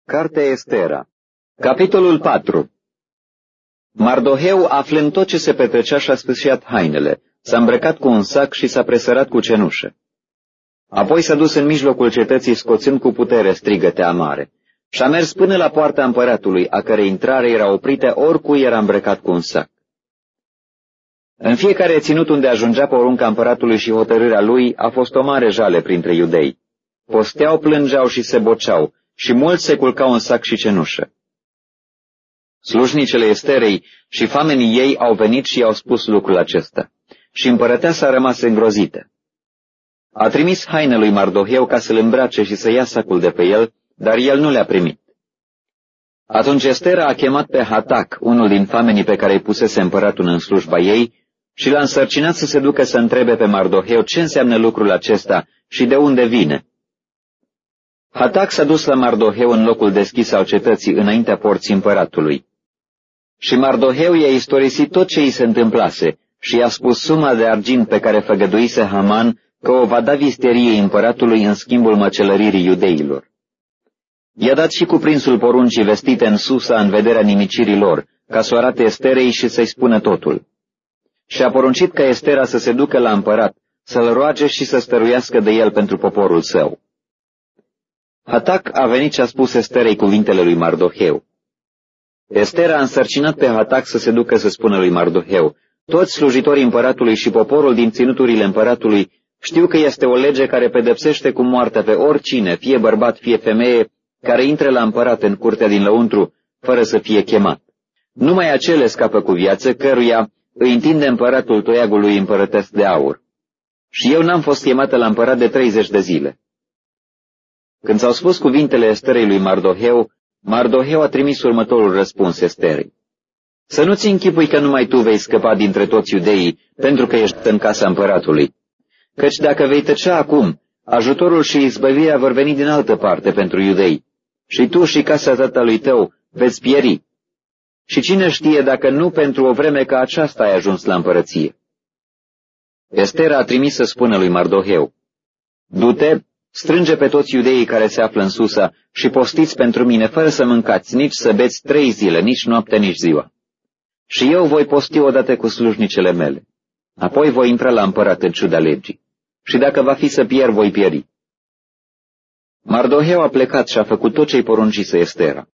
Cartea Estera, capitolul 4. Mardoheu, aflând tot ce se petrecea, și-a spășiat hainele, s-a îmbrăcat cu un sac și s-a presărat cu cenușă. Apoi s-a dus în mijlocul cetății, scoțând cu putere strigăte amare, și-a mers până la poarta împăratului, a cărei intrare era oprită oricui era îmbrăcat cu un sac. În fiecare ținut unde ajungea porunca împăratului și hotărârea lui, a fost o mare jale printre iudei. Posteau, plângeau și se boceau, și mulți se culcau în sac și cenușă. Slujnicele Esterei și famenii ei au venit și i-au spus lucrul acesta, și împărăteasa a rămas îngrozită. A trimis haine lui Mardoheu ca să-l îmbrace și să ia sacul de pe el, dar el nu le-a primit. Atunci Estera a chemat pe Hatac, unul din famenii pe care îi pusese împăratul în slujba ei, și l-a însărcinat să se ducă să întrebe pe Mardoheu ce înseamnă lucrul acesta și de unde vine. Hatac s-a dus la Mardoheu în locul deschis al cetății, înaintea porții împăratului. Și Mardoheu i-a istorisit tot ce îi se întâmplase și i-a spus suma de argint pe care făgăduise Haman că o va da visteriei împăratului în schimbul măcelăririi iudeilor. I-a dat și cuprinsul poruncii vestite în Susa în vederea nimicirii lor, ca să o arate Esterei și să-i spună totul. Și a poruncit ca Estera să se ducă la împărat, să-l roage și să stăruiască de el pentru poporul său. Hatac a venit și a spus Esterei cuvintele lui Mardoheu. Estera a însărcinat pe Hatac să se ducă să spună lui Mardoheu: toți slujitorii împăratului și poporul din ținuturile împăratului știu că este o lege care pedepsește cu moartea pe oricine, fie bărbat, fie femeie, care intre la împărat în curtea din lăuntru, fără să fie chemat. Numai acele scapă cu viață, căruia îi întinde împăratul toiagul lui împărătesc de aur. Și eu n-am fost chemată la împărat de 30 de zile. Când s-au spus cuvintele Esterei lui Mardoheu, Mardoheu a trimis următorul răspuns Esterei: să nu-ți închipui că numai tu vei scăpa dintre toți iudeii, pentru că ești în casa împăratului. Căci dacă vei tăcea acum, ajutorul și izbăvirea vor veni din altă parte pentru iudei, și tu și casa tatălui tău veți pieri. Și cine știe dacă nu pentru o vreme ca aceasta ai ajuns la împărăție. Estera a trimis să spună lui Mardoheu: du-te, strânge pe toți iudeii care se află în Susa și postiți pentru mine, fără să mâncați, nici să beți 3 zile, nici noapte, nici ziua. Și eu voi posti odată cu slujnicele mele. Apoi voi intra la împărat în ciuda legii. Și dacă va fi să pierd, voi pieri. Mardoheu a plecat și a făcut tot ce-i poruncise Estera.